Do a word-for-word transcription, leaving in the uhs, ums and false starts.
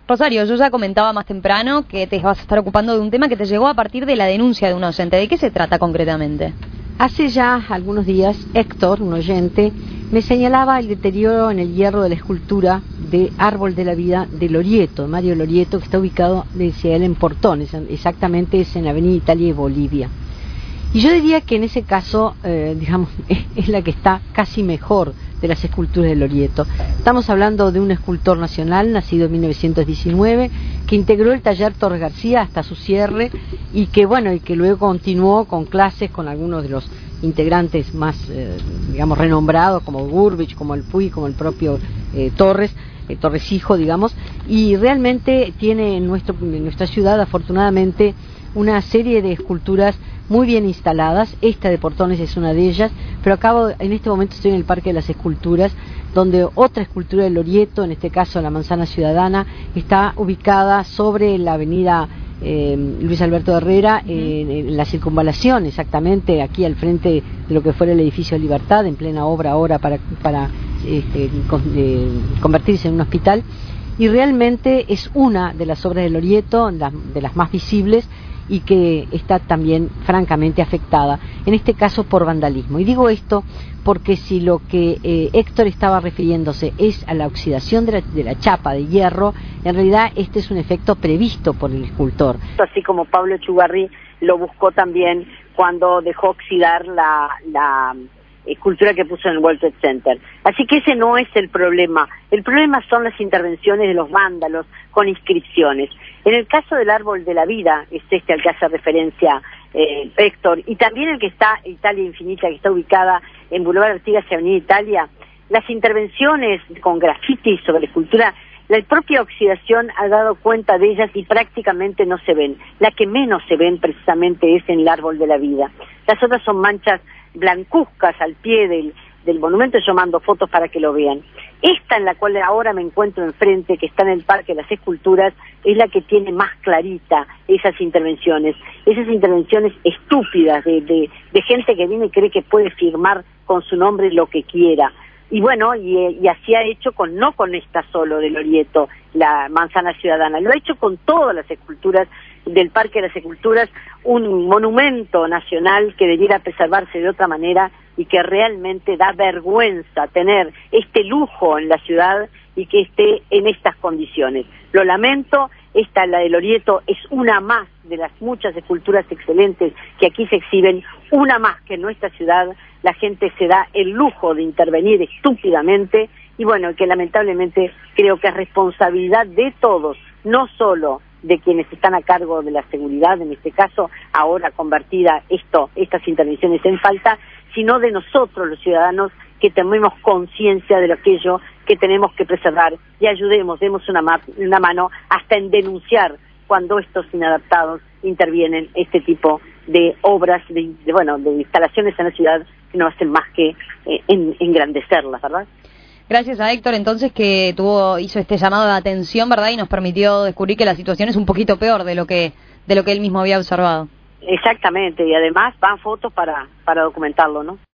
Rosario, yo ya comentaba más temprano que te vas a estar ocupando de un tema que te llegó a partir de la denuncia de un oyente. ¿De qué se trata concretamente? Hace ya algunos días, Héctor, un oyente, me señalaba el deterioro en el hierro de la escultura de Árbol de la Vida de Lorieto, Mario Lorieto, que está ubicado, decía él, en Portones, exactamente es en la Avenida Italia y Bolivia. Y yo diría que en ese caso, eh, digamos, es la que está casi mejor de las esculturas de Lorieto. Estamos hablando de un escultor nacional, nacido en mil novecientos diecinueve, que integró el taller Torres García hasta su cierre y que, bueno, y que luego continuó con clases con algunos de los integrantes más, eh, digamos, renombrados, como Gurbich, como el Puy, como el propio eh, Torres, eh, Torres hijo, digamos, y realmente tiene en, nuestro, en nuestra ciudad, afortunadamente, una serie de esculturas muy bien instaladas. Esta de Portones es una de ellas, pero acabo, en este momento estoy en el Parque de las Esculturas, donde otra escultura de Lorieto, en este caso la Manzana Ciudadana, está ubicada sobre la avenida eh, Luis Alberto Herrera, eh, en la circunvalación, exactamente aquí al frente de lo que fuera el edificio de Libertad, en plena obra ahora para, para este, con, eh, convertirse en un hospital, y realmente es una de las obras de Lorieto, la, de las más visibles, y que está también francamente afectada, en este caso por vandalismo. Y digo esto porque si lo que eh, Héctor estaba refiriéndose es a la oxidación de la, de la chapa de hierro, en realidad este es un efecto previsto por el escultor. Así como Pablo Echugarri lo buscó también cuando dejó oxidar la, la escultura que puso en el World Trade Center. Así que ese no es el problema. El problema son las intervenciones de los vándalos con inscripciones. En el caso del Árbol de la Vida, es este al que hace referencia eh, Héctor, y también el que está Italia Infinita, que está ubicada en Boulevard Artigas y Avenida Italia, las intervenciones con grafitis sobre escultura, la propia oxidación ha dado cuenta de ellas y prácticamente no se ven. La que menos se ven precisamente es en el Árbol de la Vida. Las otras son manchas blancuzcas al pie del, del monumento. Yo mando fotos para que lo vean. Esta en la cual ahora me encuentro enfrente, que está en el Parque de las Esculturas, es la que tiene más clarita esas intervenciones, esas intervenciones estúpidas de, de, de gente que viene y cree que puede firmar con su nombre lo que quiera. Y bueno, y, y así ha hecho con, no con esta solo de Lorieto, la Manzana Ciudadana, lo ha hecho con todas las esculturas del Parque de las Esculturas, un monumento nacional que debiera preservarse de otra manera y que realmente da vergüenza tener este lujo en la ciudad y que esté en estas condiciones. Lo lamento, esta, la de Lorieto, es una más de las muchas esculturas excelentes que aquí se exhiben, una más que en nuestra ciudad la gente se da el lujo de intervenir estúpidamente y bueno, que lamentablemente creo que es responsabilidad de todos, no solo de quienes están a cargo de la seguridad, en este caso, ahora convertida esto, estas intervenciones en falta, sino de nosotros los ciudadanos que tenemos conciencia de aquello que tenemos que preservar y ayudemos, demos una, ma una mano hasta en denunciar cuando estos inadaptados intervienen este tipo de obras, de, de bueno, de instalaciones en la ciudad que no hacen más que eh, en, engrandecerlas, ¿verdad? Gracias a Héctor, entonces, que tuvo hizo este llamado de atención, ¿verdad? Y nos permitió descubrir que la situación es un poquito peor de lo que de lo que él mismo había observado. Exactamente, y además van fotos para, para documentarlo, ¿no?